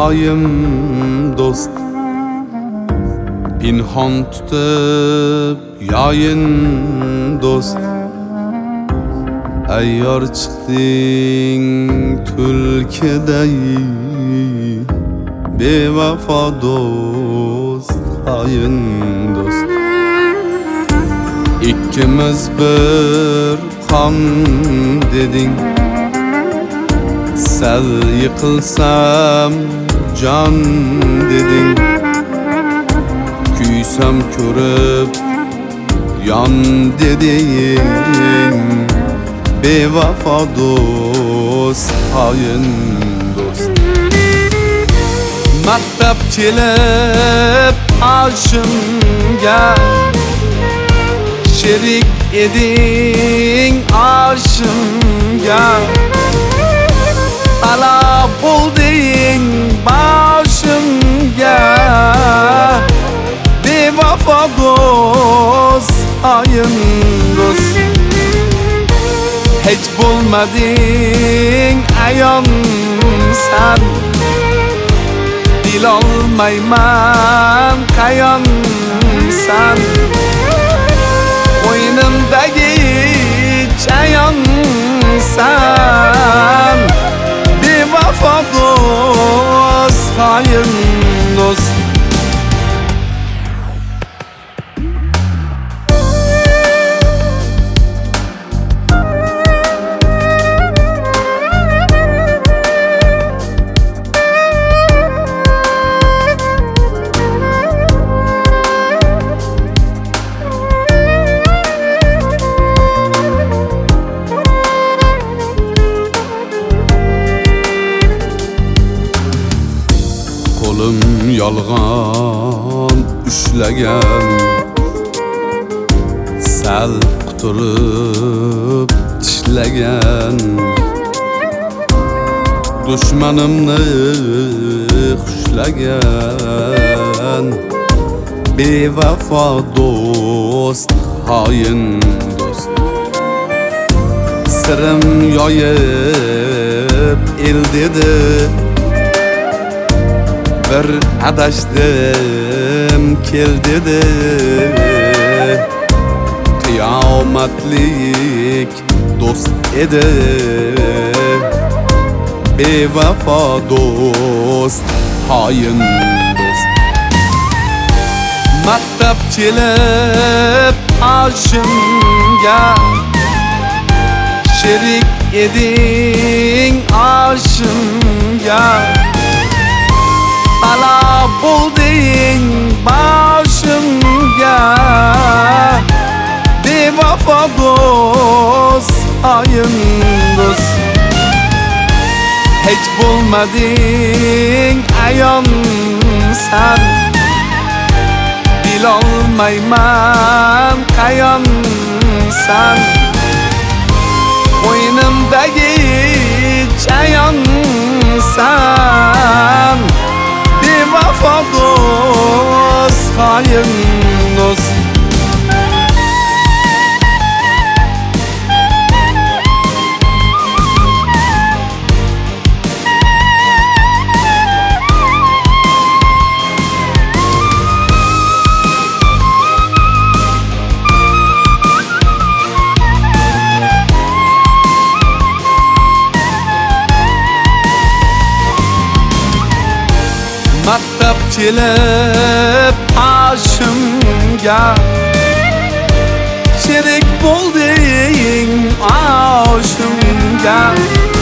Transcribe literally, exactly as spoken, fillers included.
hayım dost. Pinhon tutup yayın dost. Ayyor çıktın tulkidey, bevafa dost, hayın dost. İkimiz bir kan dedin, sel yıkılsam can dedin. Küysem körüp yan dedin, bevafa dost, hayın dost. Maktab kelip aşımga, şerik edin aşımga. Ala buldun başımga, bevafa dost, hayın dost. Hiç bulmadın ayon sen, bil olmayman kayon sen. Koynumdagi chayon sen, bevafa dost, hayın dost. Kolum yalğan üşləgən, sel quturub tişləgən. Düşmanımni xuşləgən, bevafa dost, hayın dost. Sırım yoyib el dedi, bir adaşdım kel dedi. Kıyametlik dost edi, bevafa dost, hayın dost. Maktab kelip aşımga, şerik edin aşımga. Ala buldun başımga, bevafa dost, hayın dost. Hiç bulmadın ayon sen, bil olmayman kayon sen. Koynumdagi chayon sen, bevafa dost, hayın dost. Maktab kelip aşımga, şerik buldun aşımga.